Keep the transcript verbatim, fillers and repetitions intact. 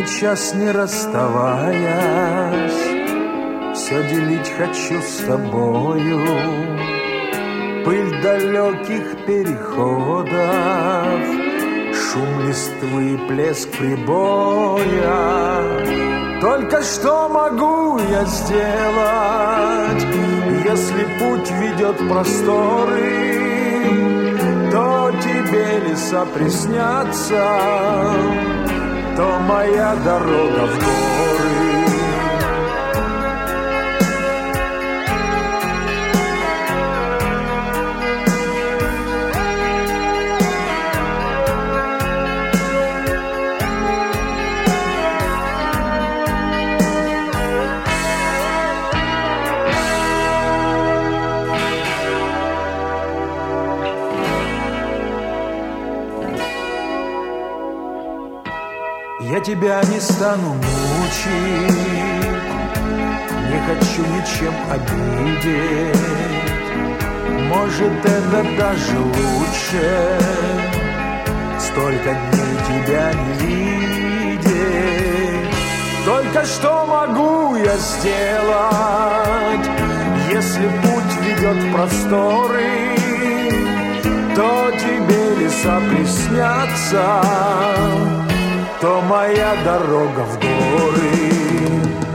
на час не расставаясь, все делить хочу с тобою. Пыль далеких переходов, шум листвы, плеск прибоя. Только что могу я сделать, если путь ведет в просторы, то тебе леса приснятся, то моя дорога в горы. Я тебя не стану мучить, не хочу ничем обидеть. Может, это даже лучше, столько дней тебя не видеть. Только что могу я сделать, если путь ведет в просторы, то тебе леса приснятся, то моя дорога в горы.